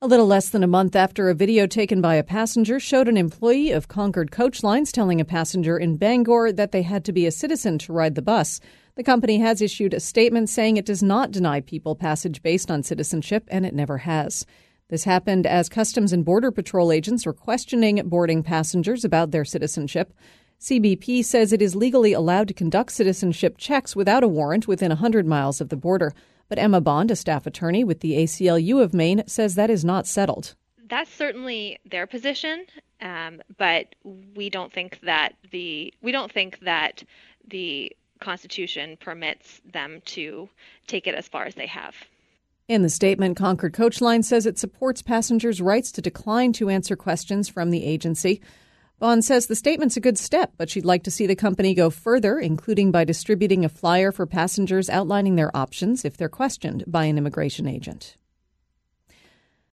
A little less than a month after a video taken by a passenger showed an employee of Concord Coach Lines telling a passenger in Bangor that they had to be a citizen to ride the bus, the company has issued a statement saying it does not deny people passage based on citizenship, and it never has. This happened as Customs and Border Patrol agents were questioning boarding passengers about their citizenship. CBP says it is legally allowed to conduct citizenship checks without a warrant within 100 miles of the border. But Emma Bond, a staff attorney with the ACLU of Maine, says that is not settled. That's certainly their position, but we don't think that the Constitution permits them to take it as far as they have. In the statement, Concord Coach Line says it supports passengers' rights to decline to answer questions from the agency. Bond says the statement's a good step, but she'd like to see the company go further, including by distributing a flyer for passengers outlining their options if they're questioned by an immigration agent.